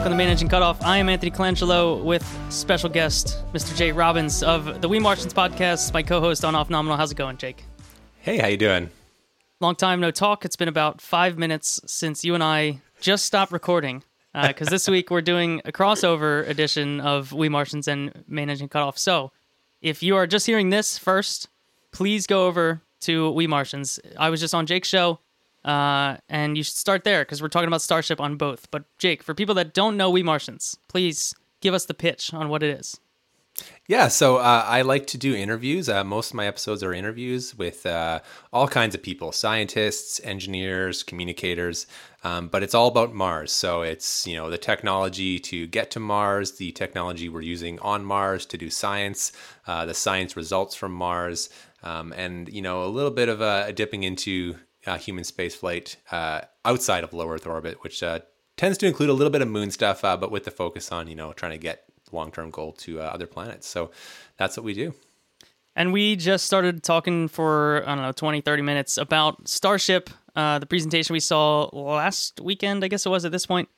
from the Main Engine Cutoff. I am Anthony Colangelo with special guest, Mr. Jake Robbins of the We Martians podcast, my co-host on Off Nominal. How's it going, Jake? Hey, how you doing? Long time no talk. It's been about 5 minutes since you and I just stopped recording, because this week we're doing a crossover edition of We Martians and Main Engine Cutoff. So if you are just hearing this first, please go over to We Martians. I was just on Jake's show. And you should start there because we're talking about Starship on both. But Jake, for people that don't know We Martians, please give us the pitch on what it is. Yeah, so I like to do interviews. Most of my episodes are interviews with all kinds of people, scientists, engineers, communicators, but it's all about Mars. So it's, the technology to get to Mars, the technology we're using on Mars to do science, the science results from Mars, and, a little bit of a dipping into human spaceflight outside of low Earth orbit, which tends to include a little bit of moon stuff, but with the focus on, trying to get long-term goal to other planets. So that's what we do. And we just started talking for, 20, 30 minutes about Starship, the presentation we saw last weekend, I guess it was at this point,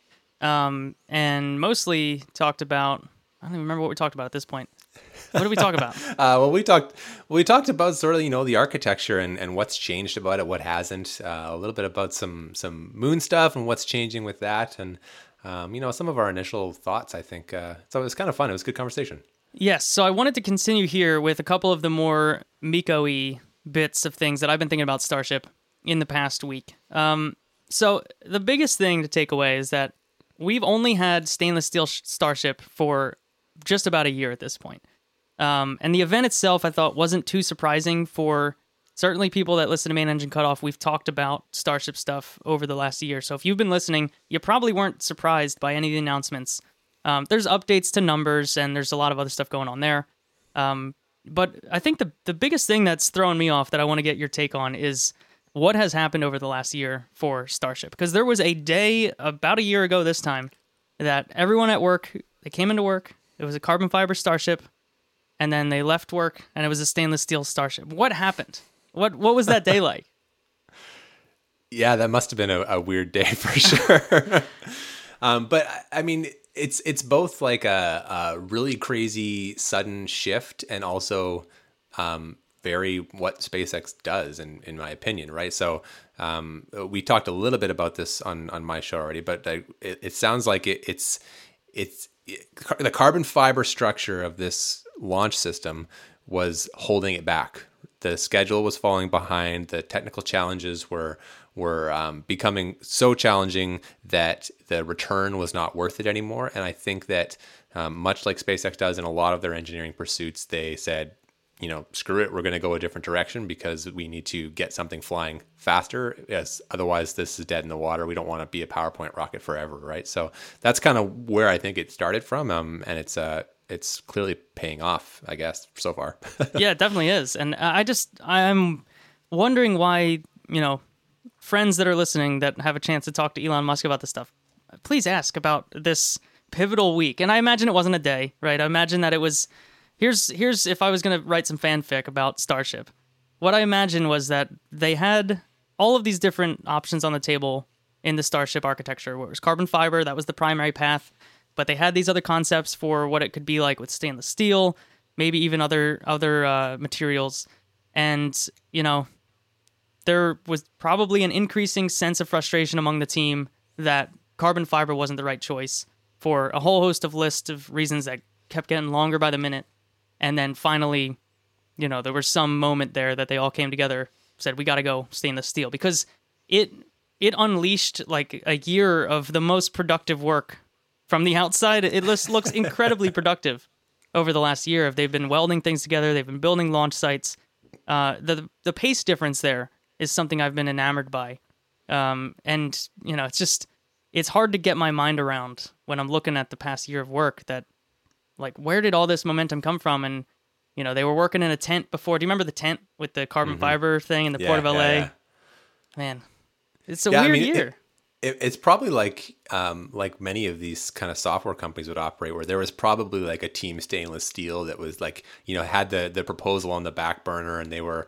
and mostly talked about, I don't even remember what we talked about at this point. What did we talk about? We talked about sort of, the architecture and what's changed about it, what hasn't, a little bit about some moon stuff and what's changing with that. And, some of our initial thoughts, I think. So it was kind of fun. It was a good conversation. Yes. So I wanted to continue here with a couple of the more Miko-y bits of things that I've been thinking about Starship in the past week. So the biggest thing to take away is that we've only had stainless steel Starship for just about a year at this point. And the event itself, I thought, wasn't too surprising for certainly people that listen to Main Engine Cutoff. We've talked about Starship stuff over the last year. So if you've been listening, you probably weren't surprised by any of the announcements. There's updates to numbers, and there's a lot of other stuff going on there. But I think the biggest thing that's throwing me off that I want to get your take on is what has happened over the last year for Starship. Because there was a day about a year ago this time that everyone at work, they came into work, it was a carbon fiber Starship, and then they left work, and it was a stainless steel Starship. What happened? What was that day like? Yeah, that must have been a weird day for sure. But I mean, it's both like a really crazy sudden shift and also very what SpaceX does, in my opinion, right? So we talked a little bit about this on my show already, but it sounds like it's the carbon fiber structure of this launch system was holding it back. The schedule was falling behind. The technical challenges were becoming so challenging that the return was not worth it anymore. And I think that much like SpaceX does in a lot of their engineering pursuits, they said, screw it, we're going to go a different direction because we need to get something flying faster. As otherwise, this is dead in the water. We don't want to be a PowerPoint rocket forever, right? So that's kind of where I think it started from, and it's clearly paying off, I guess, so far. Yeah, it definitely is. And I'm wondering why, friends that are listening that have a chance to talk to Elon Musk about this stuff, please ask about this pivotal week. And I imagine it wasn't a day, right? I imagine that it was, here's if I was going to write some fanfic about Starship, what I imagined was that they had all of these different options on the table in the Starship architecture, where it was carbon fiber, that was the primary path. But they had these other concepts for what it could be like with stainless steel, maybe even other materials. And, there was probably an increasing sense of frustration among the team that carbon fiber wasn't the right choice for a whole host of list of reasons that kept getting longer by the minute. And then finally, there was some moment there that they all came together, said, we got to go stainless steel. Because it unleashed like a year of the most productive work. From the outside, it looks incredibly productive over the last year. They've been welding things together. They've been building launch sites. The pace difference there is something I've been enamored by. And, it's hard to get my mind around when I'm looking at the past year of work that, like, where did all this momentum come from? And, they were working in a tent before. Do you remember the tent with the carbon fiber thing in the Port of LA? Yeah. Man, it's a weird year. It's probably like many of these kind of software companies would operate, where there was probably like a team stainless steel that was like, had the proposal on the back burner, and they were,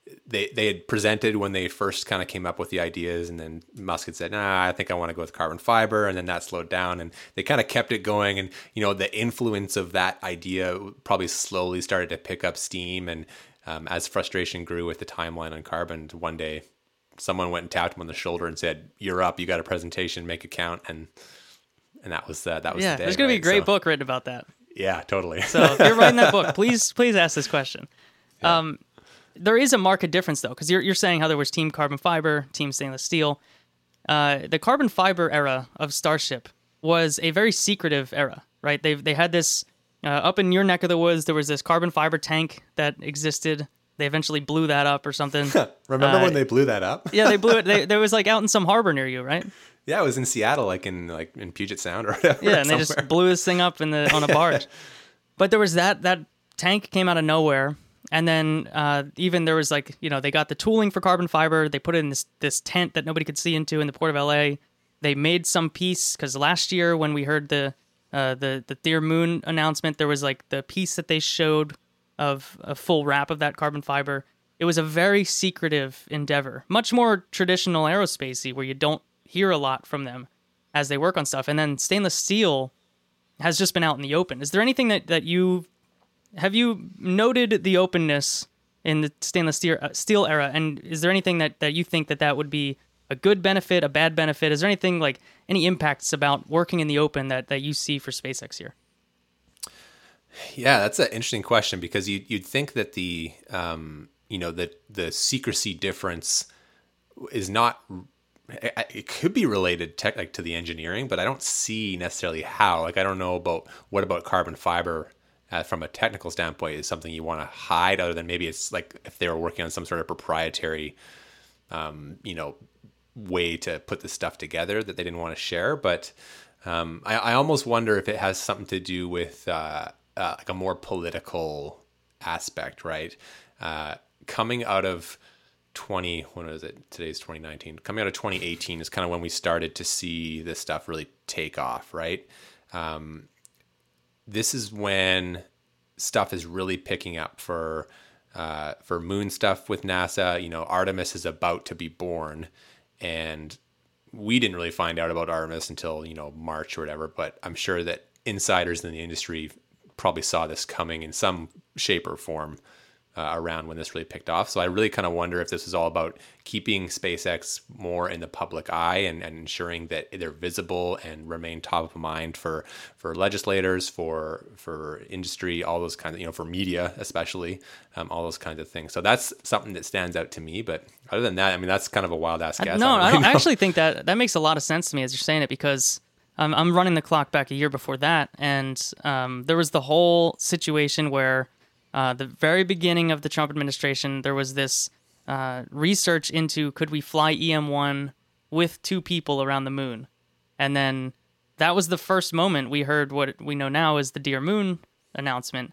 they had presented when they first kind of came up with the ideas, and then Musk had said, nah, I think I want to go with carbon fiber. And then that slowed down, and they kind of kept it going. And, the influence of that idea probably slowly started to pick up steam. And as frustration grew with the timeline on carbon, one day someone went and tapped him on the shoulder and said, you're up, you got a presentation, make it count. And that was the day. Yeah, there's going to be a great book written about that. Yeah, totally. So if you're writing that book, please ask this question. Yeah. There is a market difference, though, because you're saying how there was Team Carbon Fiber, Team Stainless Steel. The carbon fiber era of Starship was a very secretive era, right? They had this, up in your neck of the woods, there was this carbon fiber tank that existed. They eventually blew that up or something. Remember when they blew that up? Yeah, they blew it. There was like out in some harbor near you, right? Yeah, it was in Seattle, like in Puget Sound or whatever. Yeah, and they just blew this thing up on a barge. But there was that tank came out of nowhere. And then even there was they got the tooling for carbon fiber. They put it in this tent that nobody could see into in the port of LA. They made some piece because last year when we heard the Dear Moon announcement, there was the piece that they showed of a full wrap of that carbon fiber. It was a very secretive endeavor, much more traditional aerospace-y, where you don't hear a lot from them as they work on stuff. And then stainless steel has just been out in the open. Is there anything that you... Have you noted the openness in the stainless steel era, and is there anything that you think that would be a good benefit, a bad benefit? Is there anything any impacts about working in the open that you see for SpaceX here? Yeah, that's an interesting question, because you'd think that the secrecy difference is not. It could be related to the engineering, but I don't see necessarily how. I don't know what about carbon fiber. From a technical standpoint, is something you want to hide, other than maybe it's if they were working on some sort of proprietary, way to put this stuff together that they didn't want to share. But I almost wonder if it has something to do with a more political aspect, right? Coming out of when was it? Today's 2019. Coming out of 2018 is kind of when we started to see this stuff really take off, right? This is when stuff is really picking up for moon stuff with NASA. Artemis is about to be born, and we didn't really find out about Artemis until March or whatever. But I'm sure that insiders in the industry probably saw this coming in some shape or form around when this really picked off. So I really kind of wonder if this is all about keeping SpaceX more in the public eye and ensuring that they're visible and remain top of mind for legislators, for industry, all those kinds of, for media especially, all those kinds of things. So that's something that stands out to me. But other than that, that's kind of a wild ass guess. No, I actually think that makes a lot of sense to me as you're saying it, because I'm running the clock back a year before that, and there was the whole situation where the very beginning of the Trump administration, there was this research into could we fly EM-1 with two people around the moon. And then that was the first moment we heard what we know now is the Dear Moon announcement.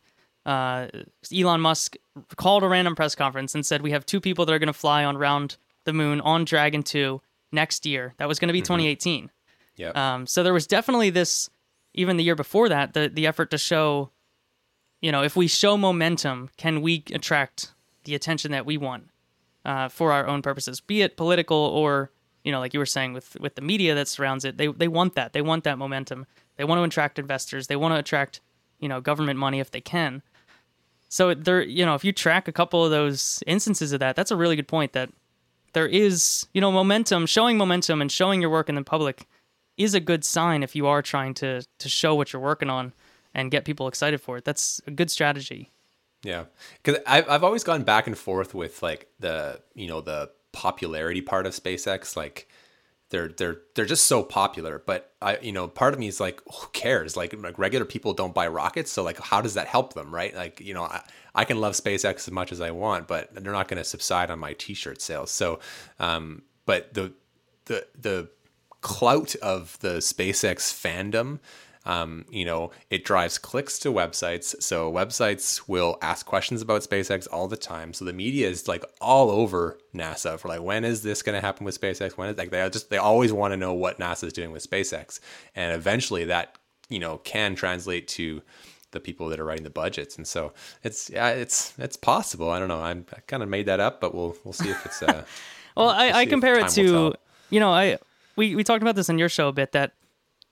Elon Musk called a random press conference and said we have two people that are going to fly around the moon on Dragon 2 next year. That was going to be 2018. Yeah. So there was definitely this, even the year before that, the effort to show, if we show momentum, can we attract the attention that we want for our own purposes, be it political or, like you were saying with the media that surrounds it. They want that. They want that momentum. They want to attract investors. They want to attract, government money if they can. So there, if you track a couple of those instances of that, that's a really good point, that there is, momentum, showing momentum and showing your work in the public is a good sign if you are trying to show what you're working on and get people excited for it. That's a good strategy. Yeah, because I've always gone back and forth with the popularity part of SpaceX. They're just so popular, but part of me is who cares? Like regular people don't buy rockets, so how does that help them, right? I can love SpaceX as much as I want, but they're not going to subside on my T-shirt sales. So, but the clout of the SpaceX fandom, it drives clicks to websites. So websites will ask questions about SpaceX all the time. So the media is all over NASA for when is this going to happen with SpaceX? When is they always want to know what NASA is doing with SpaceX. And eventually that, can translate to the people that are writing the budgets. And so it's possible. I don't know. I kind of made that up, but we'll see if it's well, we'll I see if compare it time will to, tell. we talked about this on your show a bit, that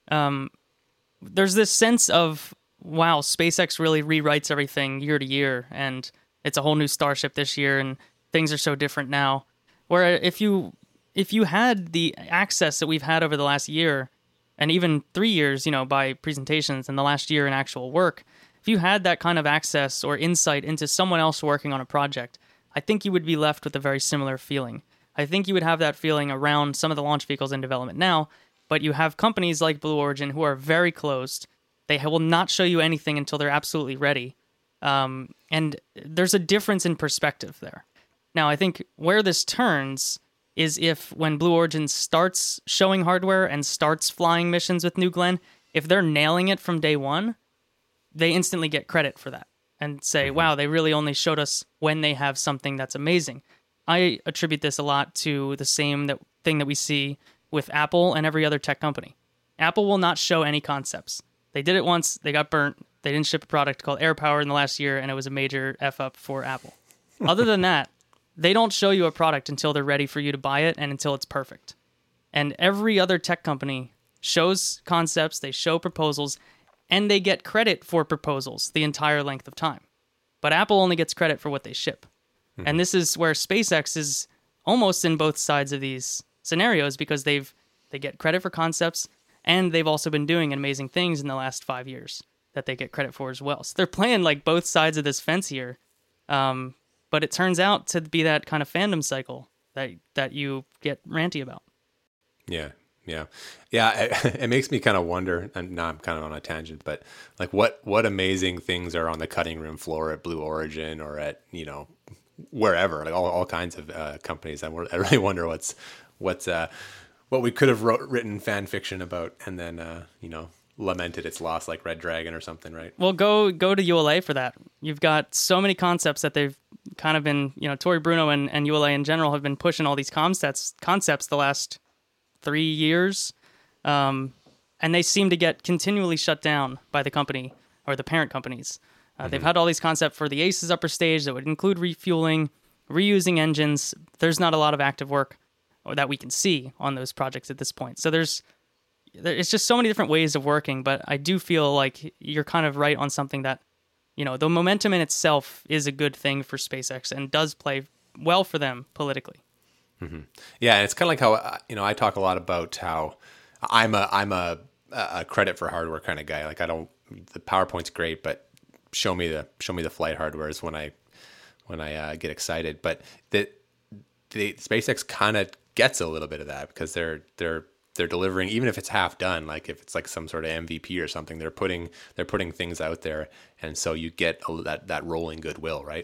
there's this sense of, wow, SpaceX really rewrites everything year to year, and it's a whole new Starship this year, and things are so different now. Where if you had the access that we've had over the last year, and even 3 years, by presentations, and the last year in actual work, if you had that kind of access or insight into someone else working on a project, I think you would be left with a very similar feeling. I think you would have that feeling around some of the launch vehicles in development now, but you have companies like Blue Origin who are very closed. They will not show you anything until they're absolutely ready. And there's a difference in perspective there. Now, I think where this turns is if when Blue Origin starts showing hardware and starts flying missions with New Glenn, if they're nailing it from day one, they instantly get credit for that and say, wow, they really only showed us when they have something that's amazing. I attribute this a lot to the same thing that we see with Apple and every other tech company. Apple will not show any concepts. They did it once, they got burnt, they didn't ship a product called AirPower in the last year, and it was a major F-up for Apple. Other than that, they don't show you a product until they're ready for you to buy it and until it's perfect. And every other tech company shows concepts, they show proposals, and they get credit for proposals the entire length of time. But Apple only gets credit for what they ship. And this is where SpaceX is almost in both sides of these scenarios, because they get credit for concepts, and they've also been doing amazing things in the last 5 years that they get credit for as well. So they're playing like both sides of this fence here. But it turns out to be that kind of fandom cycle that you get ranty about. Yeah. It makes me kind of wonder, and now I'm kind of on a tangent, but like what amazing things are on the cutting room floor at Blue Origin or at, wherever, like all kinds of companies. I really wonder what we could have written fan fiction about and then, lamented its loss, like Red Dragon or something, right? Well, go to ULA for that. You've got so many concepts that they've kind of been, Tory Bruno and ULA in general have been pushing all these concepts the last 3 years. And they seem to get continually shut down by the company or the parent companies. They've had all these concepts for the Aces upper stage that would include refueling, reusing engines. There's not a lot of active work that we can see on those projects at this point. So it's just so many different ways of working, but I do feel like you're kind of right on something that, the momentum in itself is a good thing for SpaceX and does play well for them politically. Mm-hmm. Yeah, and it's kind of like how, I talk a lot about how I'm a credit for hardware kind of guy. Like the PowerPoint's great, but show me the flight hardware is when I get excited. But the SpaceX kind of gets a little bit of that because they're delivering, even if it's half done, like if it's like some sort of MVP or something, they're putting things out there, and so you get that rolling goodwill, right?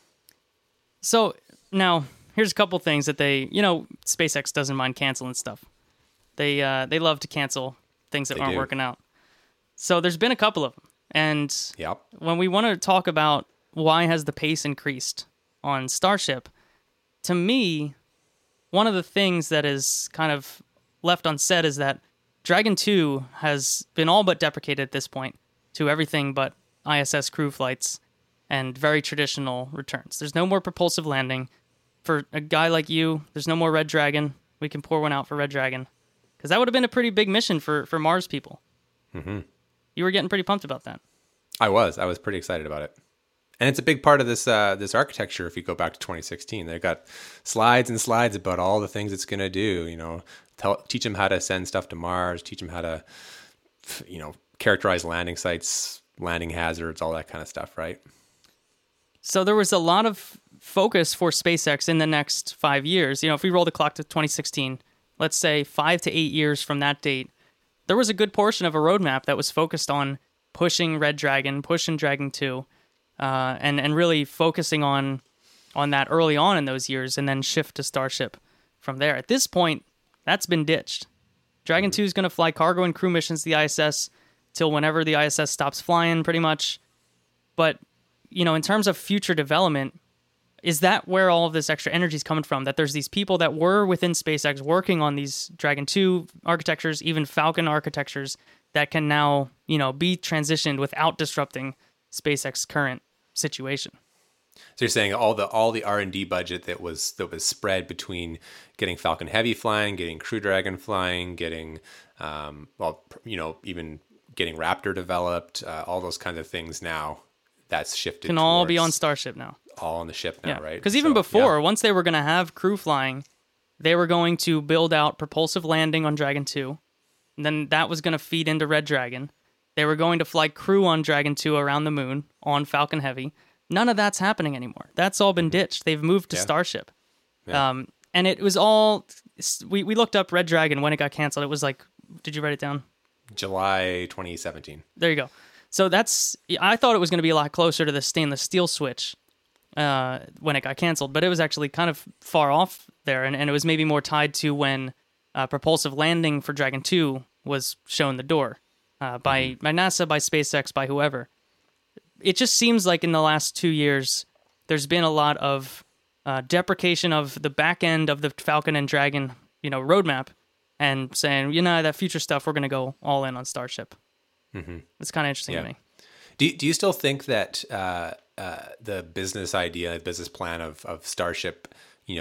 So now here's a couple things that SpaceX doesn't mind canceling stuff. They love to cancel things that aren't working out. So there's been a couple of them, and when we want to talk about why has the pace increased on Starship, to me, one of the things that is kind of left unsaid is that Dragon 2 has been all but deprecated at this point to everything but ISS crew flights and very traditional returns. There's no more propulsive landing. For a guy like you, there's no more Red Dragon. We can pour one out for Red Dragon. Because that would have been a pretty big mission for Mars people. Mm-hmm. You were getting pretty pumped about that. I was pretty excited about it. And it's a big part of this architecture. If you go back to 2016, they've got slides and slides about all the things it's going to do. Teach them how to send stuff to Mars. Teach them how to, characterize landing sites, landing hazards, all that kind of stuff, right? So there was a lot of focus for SpaceX in the next 5 years. If we roll the clock to 2016, let's say 5 to 8 years from that date, there was a good portion of a roadmap that was focused on pushing Red Dragon, pushing Dragon 2. And really focusing on that early on in those years and then shift to Starship from there. At this point, that's been ditched. Dragon 2 is going to fly cargo and crew missions to the ISS till whenever the ISS stops flying, pretty much. But, in terms of future development, is that where all of this extra energy is coming from? That there's these people that were within SpaceX working on these Dragon 2 architectures, even Falcon architectures, that can now, be transitioned without disrupting SpaceX's current situation. So you're saying all the R&D budget that was spread between getting Falcon Heavy flying, getting Crew Dragon flying, getting even getting Raptor developed, all those kinds of things now, that's shifted. Can all be on Starship now. All on the ship now, right? Because even before, once they were going to have crew flying, they were going to build out propulsive landing on Dragon 2. And then that was going to feed into Red Dragon. They were going to fly crew on Dragon 2 around the moon on Falcon Heavy. None of that's happening anymore. That's all been ditched. They've moved to Starship. Yeah. And it was all... We looked up Red Dragon when it got canceled. It was like... Did you write it down? July 2017. There you go. So I thought it was going to be a lot closer to the stainless steel switch when it got canceled, but it was actually kind of far off there, and it was maybe more tied to when propulsive landing for Dragon 2 was shown the door by NASA, by SpaceX, by whoever. It just seems like in the last 2 years, there's been a lot of deprecation of the back end of the Falcon and Dragon, roadmap, and saying, that future stuff, we're going to go all in on Starship. Mm-hmm. It's kind of interesting to me. Do you still think that the business idea, business plan of Starship,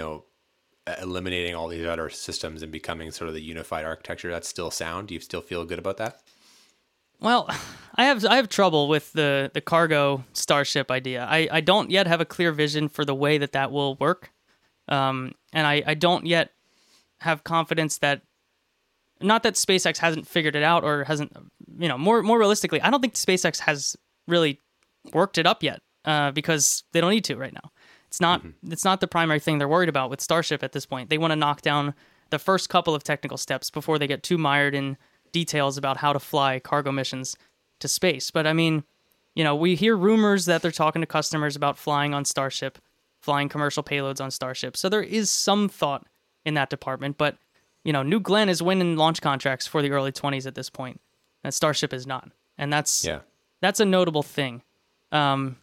eliminating all these other systems and becoming sort of the unified architecture, that's still sound? Do you still feel good about that? Well, I have trouble with the cargo Starship idea. I don't yet have a clear vision for the way that will work. And I don't yet have confidence that, not that SpaceX hasn't figured it out or hasn't, more realistically, I don't think SpaceX has really worked it up yet because they don't need to right now. It's not the primary thing they're worried about with Starship at this point. They want to knock down the first couple of technical steps before they get too mired in details about how to fly cargo missions to space. But I mean, we hear rumors that they're talking to customers about flying on Starship, flying commercial payloads on Starship. So there is some thought in that department, but New Glenn is winning launch contracts for the early 20s at this point, and Starship is not. And that's a notable thing. I'm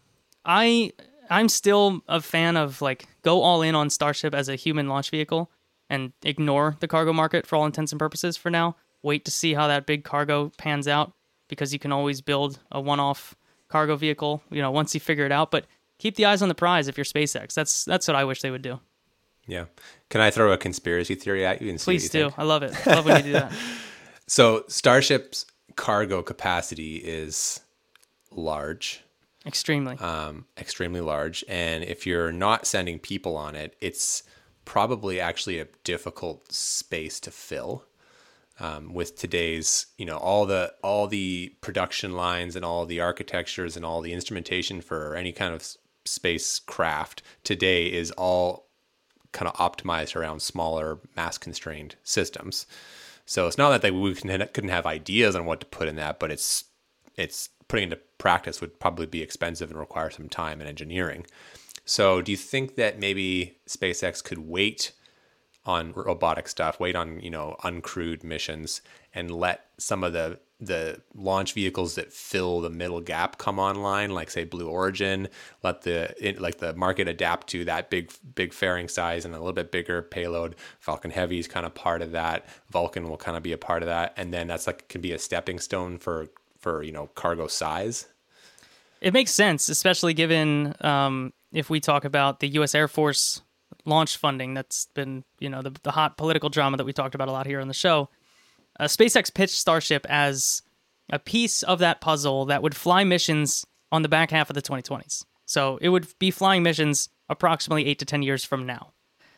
still a fan of go all in on Starship as a human launch vehicle and ignore the cargo market for all intents and purposes for now. Wait to see how that big cargo pans out, because you can always build a one-off cargo vehicle, once you figure it out. But keep the eyes on the prize if you're SpaceX. That's what I wish they would do. Yeah. Can I throw a conspiracy theory at you and see Please what you do. think? I love it. I love when you do that. So Starship's cargo capacity is large. Extremely. Extremely large. And if you're not sending people on it, it's probably actually a difficult space to fill. With today's, all the production lines and all the architectures and all the instrumentation for any kind of spacecraft today is all kind of optimized around smaller, mass-constrained systems. So it's not that we couldn't have ideas on what to put in that, but it's putting into practice would probably be expensive and require some time and engineering. So do you think that maybe SpaceX could wait on robotic stuff, wait on, uncrewed missions, and let some of the launch vehicles that fill the middle gap come online, like say Blue Origin, let the market adapt to that big fairing size and a little bit bigger payload. Falcon Heavy is kind of part of that. Vulcan will kind of be a part of that. And then that's can be a stepping stone for cargo size. It makes sense, especially given if we talk about the U.S. Air Force launch funding that's been, the hot political drama that we talked about a lot here on the show. SpaceX pitched Starship as a piece of that puzzle that would fly missions on the back half of the 2020s. So it would be flying missions approximately 8 to 10 years from now.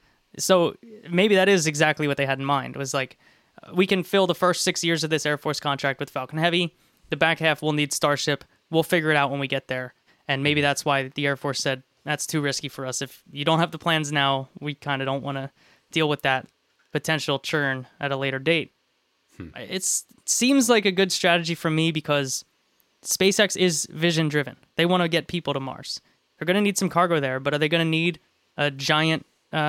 So maybe that is exactly what they had in mind, was we can fill the first 6 years of this Air Force contract with Falcon Heavy. The back half will need Starship. We'll figure it out when we get there. And maybe that's why the Air Force said, that's too risky for us. If you don't have the plans now, we kind of don't want to deal with that potential churn at a later date. It seems like a good strategy for me because SpaceX is vision-driven. They want to get people to Mars. They're going to need some cargo there, but are they going to need a giant,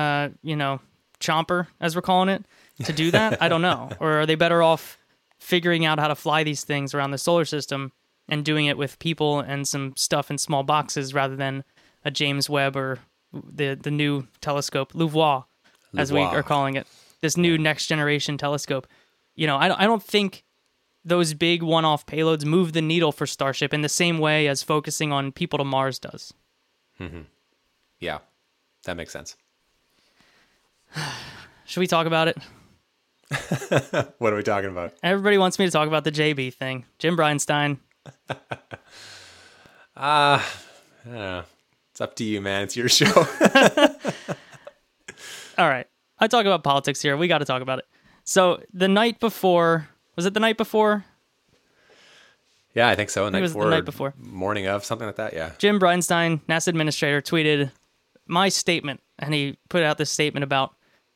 chomper, as we're calling it, to do that? I don't know. Or are they better off figuring out how to fly these things around the solar system and doing it with people and some stuff in small boxes rather than a James Webb or the new telescope, LUVOIR, as we are calling it, this new next generation telescope. I don't think those big one-off payloads move the needle for Starship in the same way as focusing on people to Mars does. Yeah, that makes sense. Should we talk about it? What are we talking about? Everybody wants me to talk about the JB thing. Jim Bridenstine. It's up to you, man. It's your show. All right. I talk about politics here. We got to talk about it. So the night before, was it the night before? Yeah, I think so. It was the night before. Morning of, something like that, yeah. Jim Bridenstine, NASA administrator, tweeted my statement, and he put out this statement about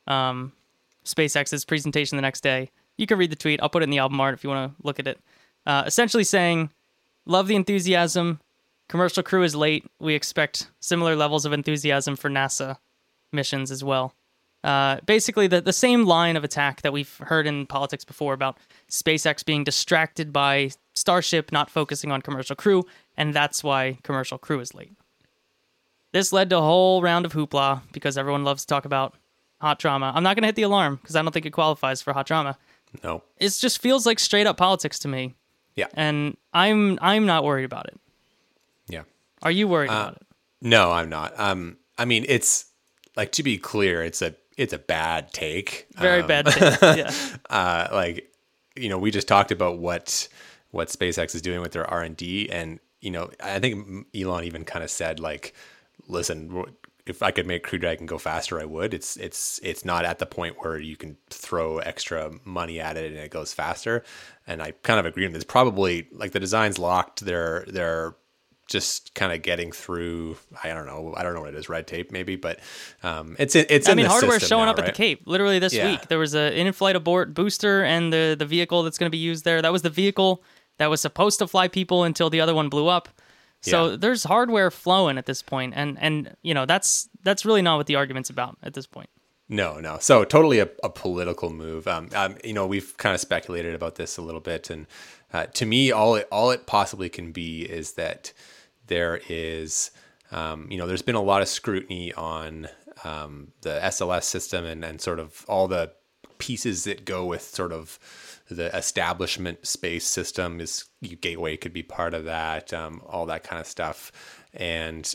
SpaceX's presentation the next day. You can read the tweet. I'll put it in the album art if you want to look at it. Essentially saying, love the enthusiasm. Commercial crew is late. We expect similar levels of enthusiasm for NASA missions as well. Basically, the same line of attack that we've heard in politics before about SpaceX being distracted by Starship not focusing on commercial crew, and that's why commercial crew is late. This led to a whole round of hoopla because everyone loves to talk about hot drama. I'm not going to hit the alarm because I don't think it qualifies for hot drama. No. It just feels like straight up politics to me. Yeah. And I'm not worried about it. Yeah. Are you worried about it? No, I'm not. I mean, it's like, to be clear, it's a bad take. Very bad take. Yeah. Like, you know, we just talked about what SpaceX is doing with their R&D, and you know, I think Elon even kind of said, like, listen, if I could make Crew Dragon go faster, I would. It's not at the point where you can throw extra money at it and it goes faster. And I kind of agree with this. Probably, like, the design's locked. They're just kind of getting through. I don't know what it is, red tape maybe, but it's. I mean, hardware's showing now, up at the Cape literally this week. There was an in-flight abort booster and the vehicle that's going to be used there. That was the vehicle that was supposed to fly people until the other one blew up. So there's hardware flowing at this point, and you know that's really not what the argument's about at this point. No. So totally a political move. You know, we've kind of speculated about this a little bit, and to me, all it possibly can be is that there is, you know, there's been a lot of scrutiny on the SLS system and sort of all the pieces that go with sort of the establishment space system. Is Gateway could be part of that, all that kind of stuff, and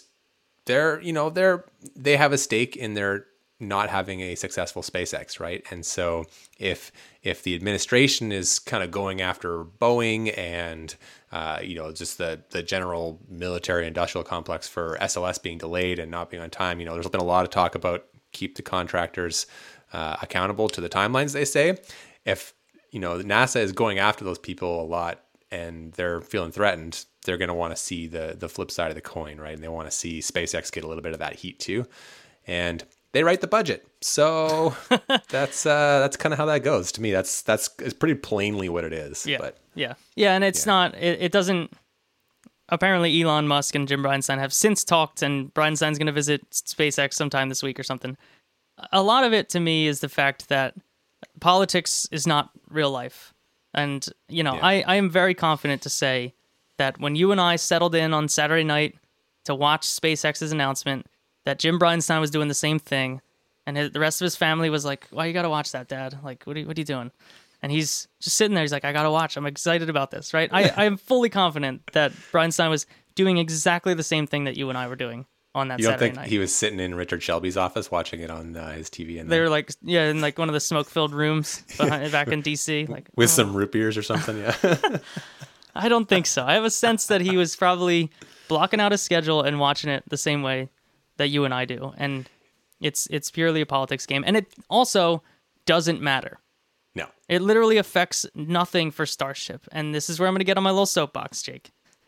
they have a stake in their not having a successful SpaceX, right? And so if the administration is kind of going after Boeing and you know, just the general military industrial complex for SLS being delayed and not being on time, you know, there's been a lot of talk about keep the contractors accountable to the timelines they say. If you know, NASA is going after those people a lot and they're feeling threatened, they're going to want to see the flip side of the coin, right? And they want to see SpaceX get a little bit of that heat too. And they write the budget. So that's kind of how that goes. To me, that's it's pretty plainly what it is. Yeah. But yeah. And it's not, it doesn't, apparently Elon Musk and Jim Bridenstine have since talked, and Bridenstine's going to visit SpaceX sometime this week or something. A lot of it to me is the fact that politics is not real life. And, you know, I am very confident to say that when you and I settled in on Saturday night to watch SpaceX's announcement, that Jim Bridenstine was doing the same thing, and the rest of his family was like, "Why you gotta watch that, Dad? Like, what are you doing?" And he's just sitting there. He's like, "I gotta watch. I'm excited about this." Right? I am fully confident that Bridenstine was doing exactly the same thing that you and I were doing on that Saturday night. You don't think he was sitting in Richard Shelby's office watching it on his TV? They were like, in like one of the smoke-filled rooms back in DC, like with some root beers or something. Yeah. I don't think so. I have a sense that he was probably blocking out his schedule and watching it the same way that you and I do, and it's purely a politics game, and it also doesn't matter. No, it literally affects nothing for Starship, and this is where I'm going to get on my little soapbox, Jake.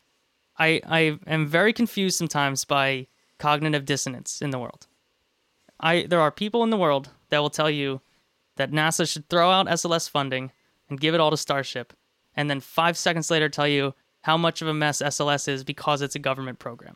I am very confused sometimes by cognitive dissonance in the world. There are people in the world that will tell you that NASA should throw out SLS funding and give it all to Starship, and then 5 seconds later tell you how much of a mess SLS is because it's a government program.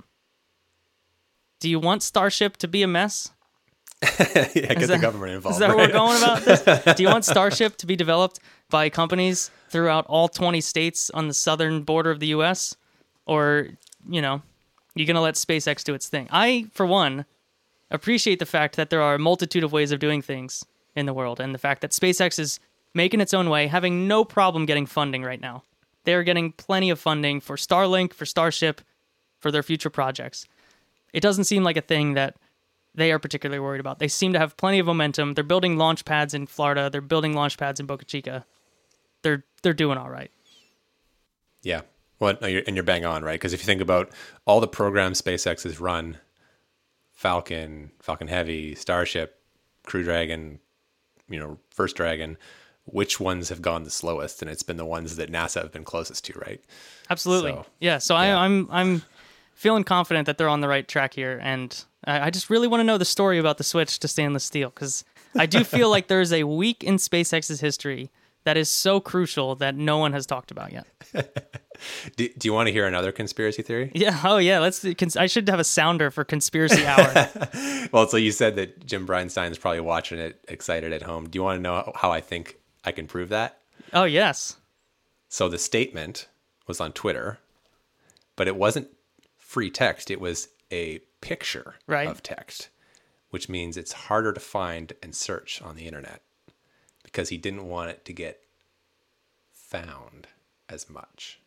Do you want Starship to be a mess? Get the government involved. Is that where we're going about this? Do you want Starship to be developed by companies throughout all 20 states on the southern border of the U.S.? Or, you know, you're going to let SpaceX do its thing? I, for one, appreciate the fact that there are a multitude of ways of doing things in the world, and the fact that SpaceX is making its own way, having no problem getting funding right now. They are getting plenty of funding for Starlink, for Starship, for their future projects. It doesn't seem like a thing that they are particularly worried about. They seem to have plenty of momentum. They're building launch pads in Florida. They're building launch pads in Boca Chica. They're doing all right. Yeah. Well, no, you're bang on, right? Because if you think about all the programs SpaceX has run, Falcon Heavy, Starship, Crew Dragon, First Dragon, which ones have gone the slowest? And it's been the ones that NASA have been closest to, right? Absolutely. So I'm feeling confident that they're on the right track here, and I just really want to know the story about the switch to stainless steel, because I do feel like there's a week in SpaceX's history that is so crucial that no one has talked about yet. Do you want to hear another conspiracy theory? Yeah. Oh, yeah. I should have a sounder for conspiracy hour. Well, so you said that Jim Bridenstine is probably watching it excited at home. Do you want to know how I think I can prove that? Oh, yes. So the statement was on Twitter, but it wasn't free text. It was a picture of text, which means it's harder to find and search on the internet because he didn't want it to get found as much.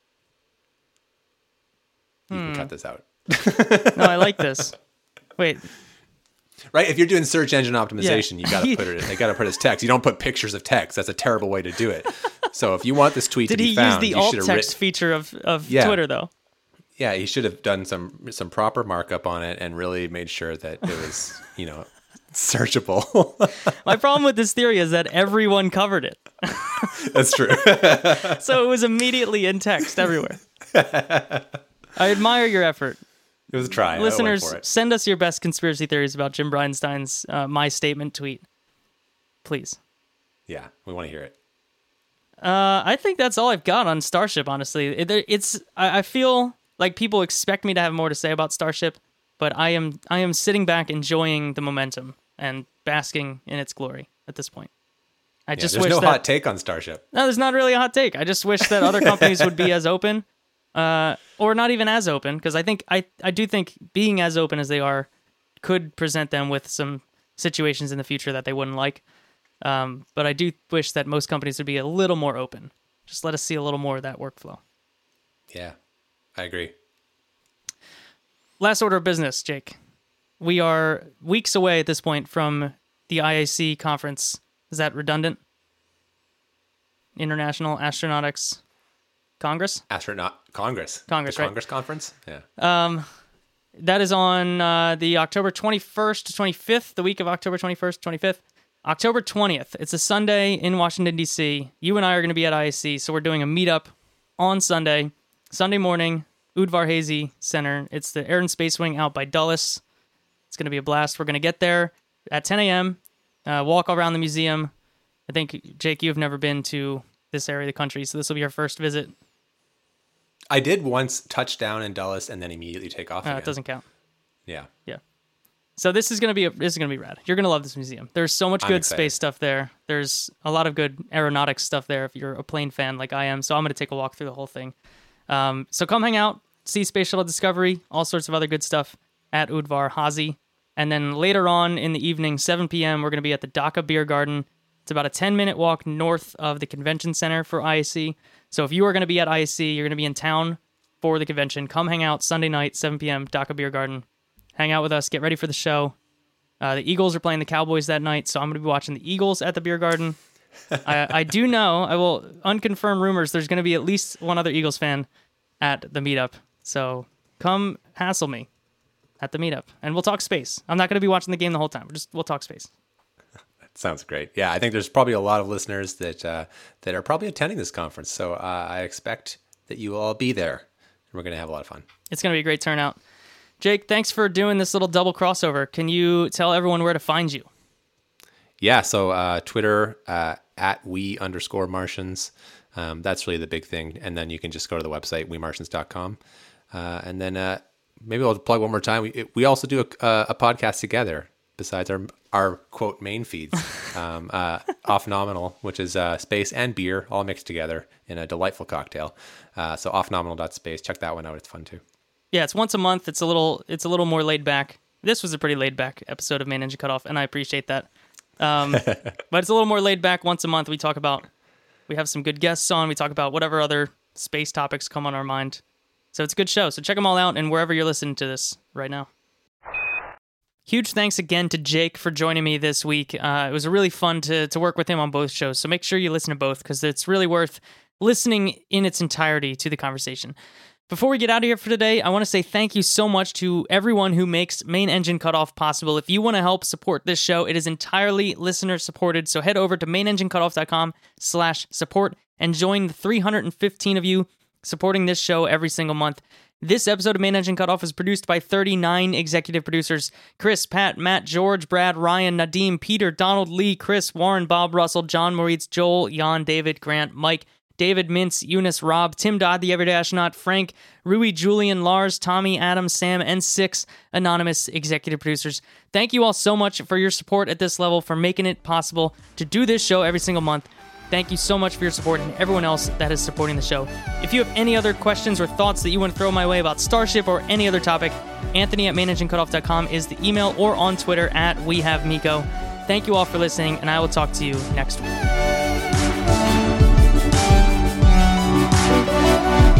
You can cut this out. No, I like this. Wait. Right? If you're doing search engine optimization, you got to put it. They got to put it as text. You don't put pictures of text. That's a terrible way to do it. So if you want this tweet to be found, did he use the alt text feature of Twitter though? Yeah, he should have done some proper markup on it and really made sure that it was, searchable. My problem with this theory is that everyone covered it. That's true. So it was immediately in text everywhere. I admire your effort. It was a try. Listeners, send us your best conspiracy theories about Jim Bridenstine's My Statement tweet. Please. Yeah, we want to hear it. I think that's all I've got on Starship, honestly. I feel like people expect me to have more to say about Starship, but I am sitting back enjoying the momentum and basking in its glory at this point. There's no hot take on Starship. No, there's not really a hot take. I just wish that other companies would be as open. Or not even as open, because I do think being as open as they are could present them with some situations in the future that they wouldn't like. But I do wish that most companies would be a little more open. Just let us see a little more of that workflow. Yeah, I agree. Last order of business, Jake. We are weeks away at this point from the IAC conference. Is that redundant? International Astronautics Congress? Congress, right? Congress conference? Yeah. That is on the October 21st to 25th, the week of October 21st to 25th. October 20th. It's a Sunday in Washington, D.C. You and I are going to be at IAC, so we're doing a meetup on Sunday morning, Udvar Hazy Center. It's the Air and Space Wing out by Dulles. It's going to be a blast. We're going to get there at 10 a.m., walk around the museum. I think, Jake, you've never been to this area of the country, so this will be your first visit. I did once touch down in Dulles and then immediately take off again. It doesn't count. Yeah. So this is gonna be rad. You're gonna love this museum. There's so much good space stuff there. There's a lot of good aeronautics stuff there if you're a plane fan like I am. So I'm gonna take a walk through the whole thing. So come hang out, see Space Shuttle Discovery, all sorts of other good stuff at Udvar Hazy. And then later on in the evening, 7 p.m., we're gonna be at the Dhaka Beer Garden. It's about a 10-minute walk north of the convention center for IAC. So if you are going to be at IAC, you're going to be in town for the convention. Come hang out Sunday night, 7 p.m., Dhaka Beer Garden. Hang out with us. Get ready for the show. The Eagles are playing the Cowboys that night, so I'm going to be watching the Eagles at the beer garden. I do know, I will unconfirm rumors, there's going to be at least one other Eagles fan at the meetup. So come hassle me at the meetup, and we'll talk space. I'm not going to be watching the game the whole time. We'll talk space. Sounds great. Yeah, I think there's probably a lot of listeners that are probably attending this conference. So I expect that you will all be there. And we're going to have a lot of fun. It's going to be a great turnout. Jake, thanks for doing this little double crossover. Can you tell everyone where to find you? Yeah, so Twitter at we_Martians. That's really the big thing. And then you can just go to the website, wemartians.com. And then maybe I'll plug one more time. We also do a podcast together. Besides our quote main feeds, Off Nominal, which is space and beer all mixed together in a delightful cocktail. So offnominal.space, check that one out. It's fun too. Yeah, it's once a month. It's a little more laid back. This was a pretty laid back episode of Main Engine Cutoff, and I appreciate that. But it's a little more laid back. Once a month, we have some good guests on. We talk about whatever other space topics come on our mind. So it's a good show. So check them all out and wherever you're listening to this right now. Huge thanks again to Jake for joining me this week. It was really fun to work with him on both shows. So make sure you listen to both because it's really worth listening in its entirety to the conversation. Before we get out of here for today, I want to say thank you so much to everyone who makes Main Engine Cutoff possible. If you want to help support this show, it is entirely listener supported. So head over to mainenginecutoff.com/support and join the 315 of you supporting this show every single month. This episode of Main Engine Cutoff is produced by 39 executive producers: Chris, Pat, Matt, George, Brad, Ryan, Nadim, Peter, Donald, Lee, Chris, Warren, Bob, Russell, John, Moritz, Joel, Jan, David, Grant, Mike, David, Mintz, Eunice, Rob, Tim Dodd, the Everyday Astronaut, Frank, Rui, Julian, Lars, Tommy, Adam, Sam, and 6 anonymous executive producers. Thank you all so much for your support at this level, for making it possible to do this show every single month. Thank you so much for your support and everyone else that is supporting the show. If you have any other questions or thoughts that you want to throw my way about Starship or any other topic, Anthony@mainenginecutoff.com is the email, or on Twitter @WeHaveMiko. Thank you all for listening, and I will talk to you next week.